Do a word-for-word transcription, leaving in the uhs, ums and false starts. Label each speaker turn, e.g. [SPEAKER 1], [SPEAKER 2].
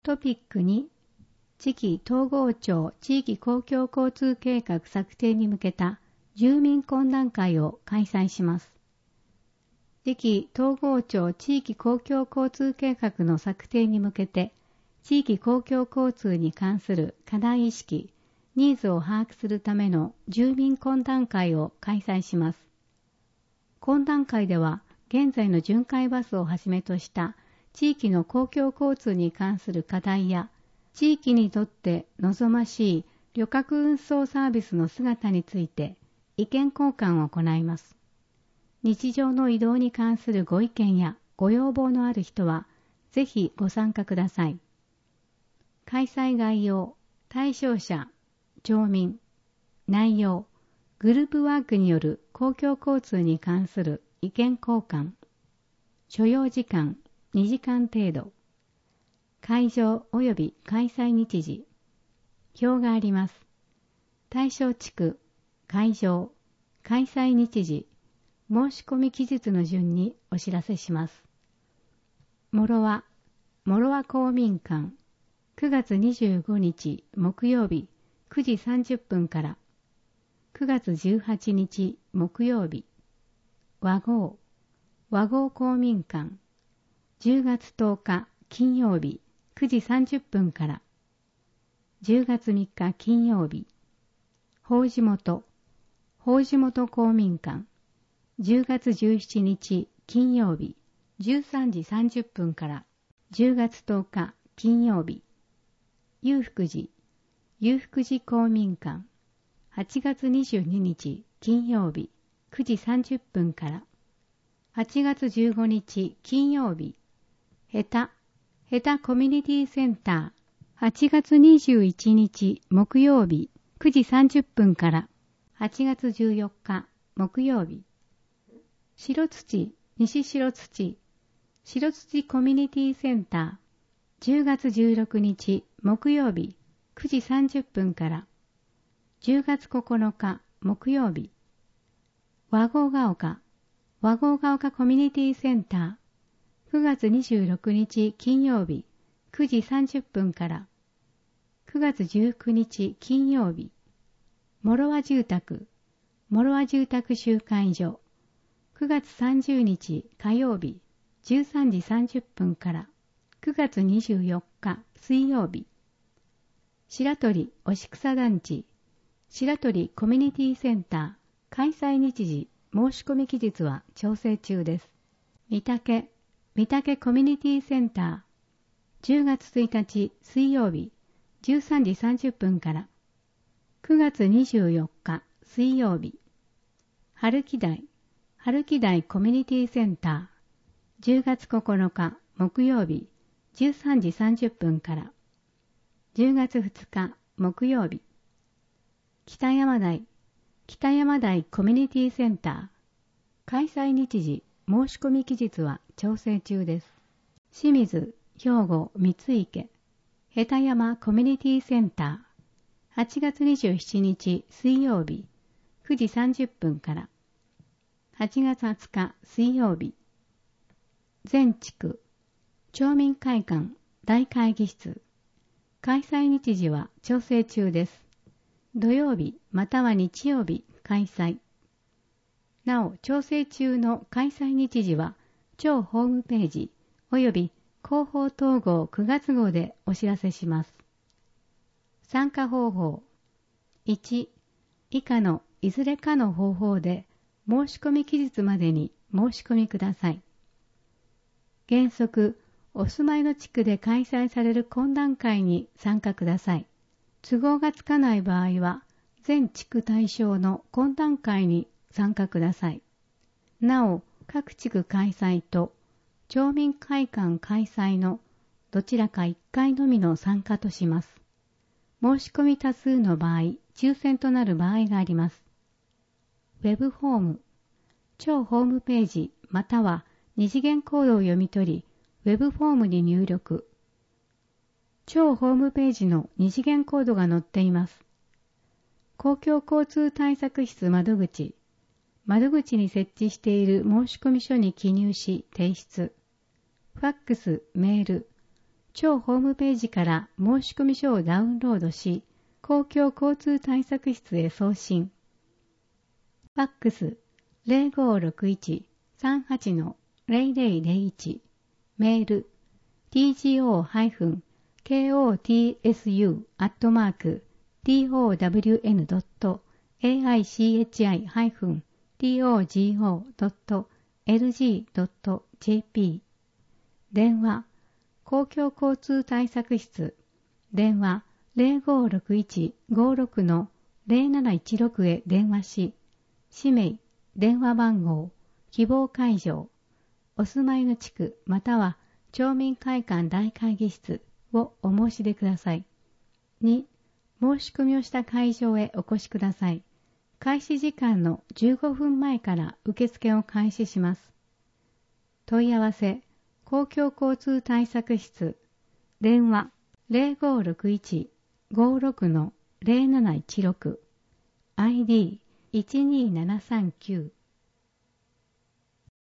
[SPEAKER 1] トピックに、次期統合庁地域公共交通計画策定に向けた住民懇談会を開催します。次期統合庁地域公共交通計画の策定に向けて、地域公共交通に関する課題意識、ニーズを把握するための住民懇談会を開催します。懇談会では、現在の巡回バスをはじめとした地域の公共交通に関する課題や、地域にとって望ましい旅客運送サービスの姿について意見交換を行います。日常の移動に関するご意見やご要望のある人は、ぜひご参加ください。開催概要、対象者、町民、内容、グループワークによる公共交通に関する意見交換、所要時間にじかん程度、会場及び開催日時、表があります。対象地区、会場、開催日時、申し込み期日の順にお知らせします。もろわ、もろわ公民館、くがつにじゅうごにち木曜日くじさんじゅっぷんから、くがつじゅうはちにち木曜日、和合、和合公民館、じゅうがつとおか金曜日くじさんじゅっぷんから、じゅうがつみっか金曜日、法事元、法事元公民館、じゅうがつじゅうしちにち金曜日じゅうさんじさんじゅっぷんから、じゅうがつとおか金曜日、裕福寺、裕福寺公民館、はちがつにじゅうににち金曜日くじさんじゅっぷんから、はちがつじゅうごにち金曜日、へた、へたコミュニティセンター、はちがつにじゅういちにち木曜日くじさんじゅっぷんから、はちがつじゅうよっか木曜日、白土、西白土、白土コミュニティセンター、じゅうがつじゅうろくにち木曜日くじさんじゅっぷんから、じゅうがつここのか木曜日、和合が丘、和合が丘コミュニティセンター、くがつにじゅうろくにち金曜日くじさんじゅっぷんから、くがつじゅうくにち金曜日、諸和住宅、諸和住宅集会所、くがつさんじゅうにち火曜日じゅうさんじさんじゅっぷんから、くがつにじゅうよっか水曜日、白鳥おしくさ団地、白鳥コミュニティセンター、開催日時、申し込み期日は調整中です。御嶽、御嶽コミュニティセンター、じゅうがつついたち水曜日じゅうさんじさんじゅっぷんから、くがつにじゅうよっか水曜日、春木台、春木台コミュニティセンター、じゅうがつここのか木曜日じゅうさんじさんじゅっぷんから、じゅうがつふつか木曜日、北山台、北山台コミュニティセンター、開催日時、申し込み期日は調整中です。清水、兵庫、三池、へた山コミュニティセンター、はちがつにじゅうしちにち水曜日くじさんじゅっぷんから、はちがつはつか水曜日、全地区、町民会館大会議室、開催日時は調整中です。土曜日または日曜日開催。なお、調整中の開催日時は、町ホームページ及び広報統合くがつ号でお知らせします。参加方法。いち、以下のいずれかの方法で申し込み期日までに申し込みください。原則、お住まいの地区で開催される懇談会に参加ください。都合がつかない場合は、全地区対象の懇談会に参加ください。なお、各地区開催と町民会館開催のどちらかいっかいのみの参加とします。申し込み多数の場合、抽選となる場合があります。ウェブフォーム、町ホームページまたは二次元コードを読み取り、ウェブフォームに入力。町ホームページの二次元コードが載っています。公共交通対策室窓口、窓口に設置している申込書に記入し提出。ファックス、メール、 庁ホームページから申込書をダウンロードし、公共交通対策室へ送信。ファックス ゼロごろくいち さんはち ゼロゼロゼロいち メール ティージーオー ケーオーティーエスユー アットマーク トワン ドット エーアイシーエイチアイ トゴー ドット エルジー ドット ジェーピー 電話公共交通対策室電話 ゼロごろくいち ごろく ゼロなないちろく へ電話し、氏名、電話番号、希望会場、お住まいの地区または町民会館大会議室をお申し出ください。に、申し込みをした会場へお越しください。開始時間のじゅうごふんまえから受付を開始します。問い合わせ、公共交通対策室、電話ゼロごろくいち ごろく ゼロなないちろく、アイディーいちにーななさんきゅう